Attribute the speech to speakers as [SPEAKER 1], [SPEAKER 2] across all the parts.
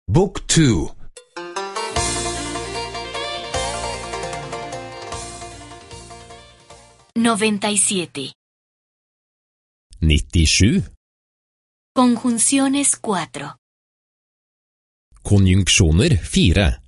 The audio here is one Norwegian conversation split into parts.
[SPEAKER 1] Book 2.
[SPEAKER 2] 97.
[SPEAKER 3] 97.
[SPEAKER 2] Conjunciones 4.
[SPEAKER 3] Konjunksjoner 4.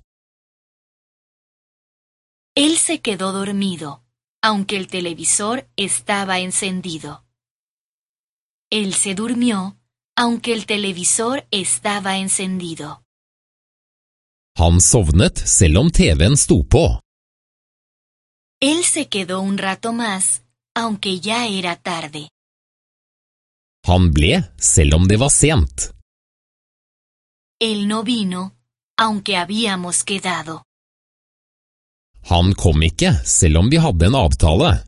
[SPEAKER 2] Él se quedó dormido, aunque el televisor estaba encendido. Él se durmió, aunque el televisor estaba encendido.
[SPEAKER 3] Han sovnet selv om TV-en sto på.
[SPEAKER 2] Él se quedó un rato más, aunque ya era tarde.
[SPEAKER 3] Han ble selv om det var sent.
[SPEAKER 2] Él no vino, aunque habíamos quedado.
[SPEAKER 3] Han kom ikke selv om vi hadde en avtale.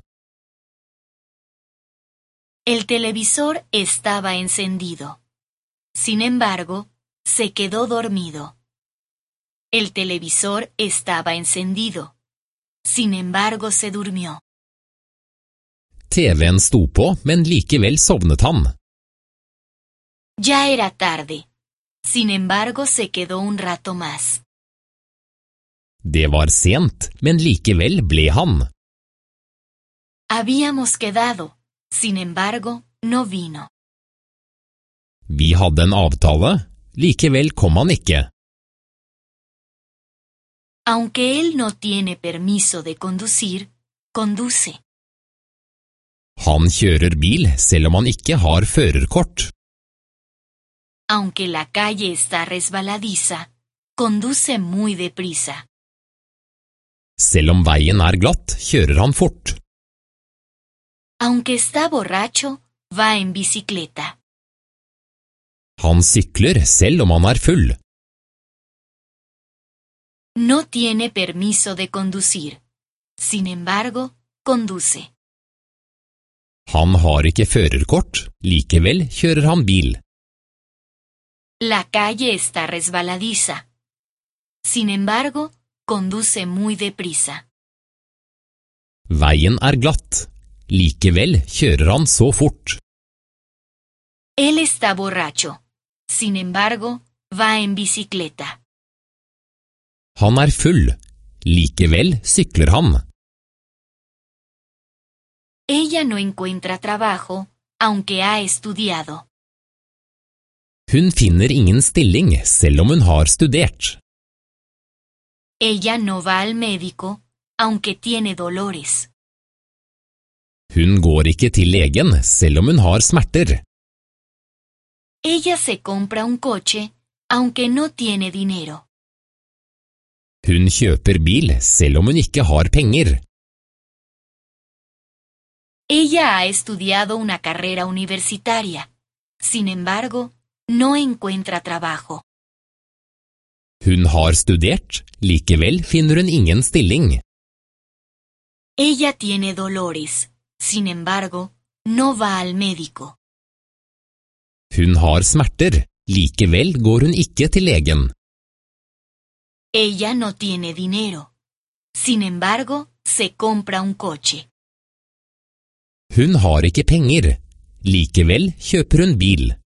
[SPEAKER 2] El televisor estaba encendido. Sin embargo, se quedó dormido. El televisor estaba encendido. Sin embargo, se durmió.
[SPEAKER 3] TV-en sto på, men likevel sovnet han.
[SPEAKER 2] Ya era tarde. Sin embargo, se quedó un rato más.
[SPEAKER 3] Det var sent, men likevel ble han.
[SPEAKER 2] Habíamos quedado. Sin embargo, no vino.
[SPEAKER 3] Vi hadde en avtale, likevel kom han ikke.
[SPEAKER 2] Aunque él no tiene permiso de conducir, conduce.
[SPEAKER 3] Han kjører bil selv om han ikke har førerkort.
[SPEAKER 2] Aunque la calle está resbaladiza, conduce muy deprisa.
[SPEAKER 3] Selv om veien er glatt, kjører han fort.
[SPEAKER 2] Aunque está borracho, va en bicicleta.
[SPEAKER 3] Han sykler selv om han er full.
[SPEAKER 2] No tiene permiso de conducir. Sin embargo, conduce.
[SPEAKER 3] Han har ikke førerkort, likevel kjører han bil.
[SPEAKER 2] La calle está resbaladiza. Sin embargo, conduce muy deprisa.
[SPEAKER 3] Veien er glatt, likevel kjører han så fort.
[SPEAKER 2] Él está borracho. Sin embargo, va en bicicleta.
[SPEAKER 3] Han er full, likevel sykler han.
[SPEAKER 2] Ella no encuentra trabajo, aunque ha estudiado.
[SPEAKER 3] Hun finner ingen stilling, selv om hun har studert.
[SPEAKER 2] Ella no va al médico, aunque tiene dolores.
[SPEAKER 3] Hun går ikke til legen, selv om hun har smerter.
[SPEAKER 2] Ella se compra un coche, aunque no tiene dinero.
[SPEAKER 3] Hun kjøper bil, selv om hun ikke har penger.
[SPEAKER 2] Ella ha estudiado una carrera universitaria. Sin embargo, no encuentra trabajo.
[SPEAKER 3] Hun har studert, likevel finner hun ingen stilling.
[SPEAKER 2] Ella tiene dolores. Sin embargo, no va al médico.
[SPEAKER 3] Hun har smerter, likevel går hun ikke til legen.
[SPEAKER 2] Ella no tiene dinero. Sin embargo, se compra un coche.
[SPEAKER 3] Hun har ikke penger, likevel kjøper hun bil.